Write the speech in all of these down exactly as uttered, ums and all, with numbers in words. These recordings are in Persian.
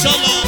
ماشاءالله.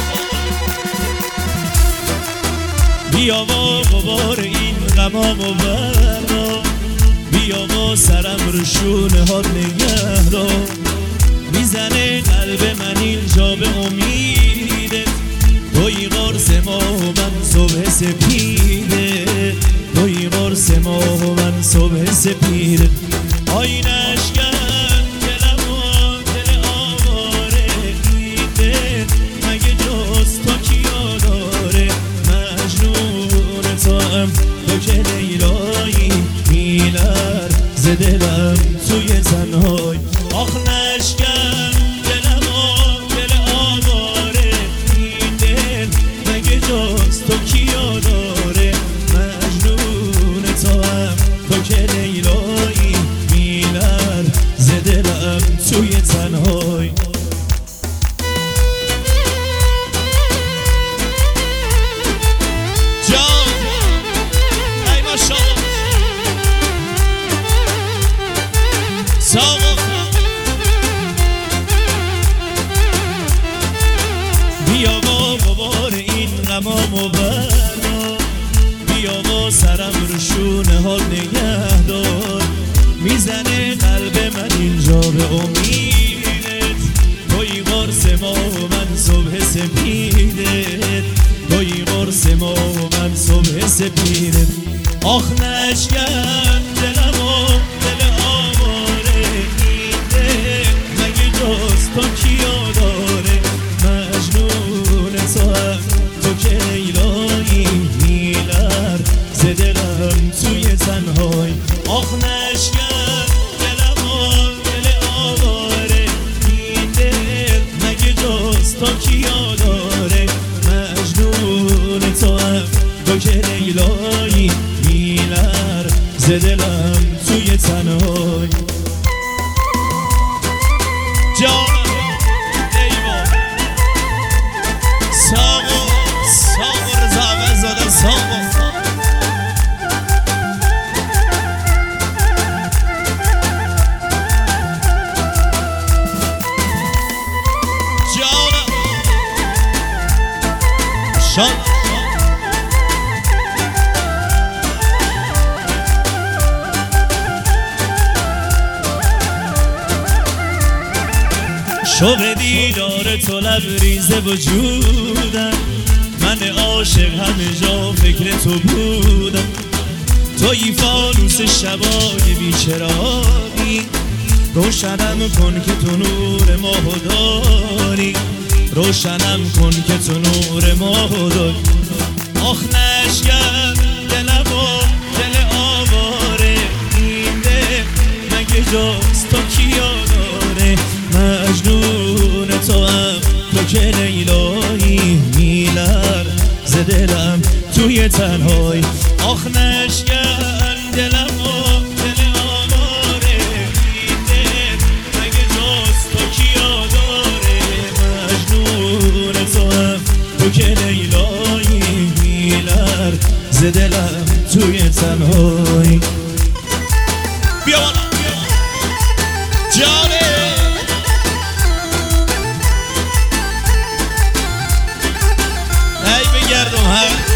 بیا و غبار این غمامو برا، بیا و سرم رو شونه ها نگه دار. میزنه قلب من اینجا به امیدت، توی قرص ما و من صبح سپیده، توی قرص ما و من صبح سپیده. آینش کن دلم و دل آواره، دیده مگه جز تو کیا داره؟ مجنون تو هم تو که لیلایی، میلر ز دلم توی تنهای. آخ نشکن دلم و دل آواره، دیده مگه جز تو کیا داره؟ مجنون تو هم تو که لیلایی، میلر ز دلم توی تنهای. جان ای ماشاءالله. ساقا بیا و غبار این غمامو برا، بیا و سرم رو شونه ها نگه دار. میزنه قلب من اینجا به امیدت، توی قرص ما و من صبح سپیدت، توی قرص ما و من صبح سپیدت. آخ نشکن دلم و دل آواره، دیده مگه جز تو کیا داره؟ مجنون تو هم تو که لیلایی، میلر ز دلم توی تنهای. آخ نشکن دلم و دل آواره، دیده مگه جز تو کیا داره؟ مجنون تو هم تو که لیلایی، میلر ز دلم توی تنهای. جان ایوان ساقو ساقو رضا عوض‌زاده ساقو. جان شان شوق دیدار تو لبریز وجودم، من عاشق همه جا فکر تو بودم. توی فانوس شبای بیچراغی، روشنم کن که تو نور ماهو داری، روشنم کن که تو نور ماهو داری. آخ نشکن دلم و دل آواره، دیده مگه جز تو کیا داره؟ مجنون تو هم تو که لیلایی، میلر ز دلم توی تنهای. آخ نشکن دلم و دل آواره، دیده مگه جز تو کیا داره؟ مجنون تو هم تو که لیلایی، میلر ز دلم توی تنهای. بیا بالا جانه ای بگردم هم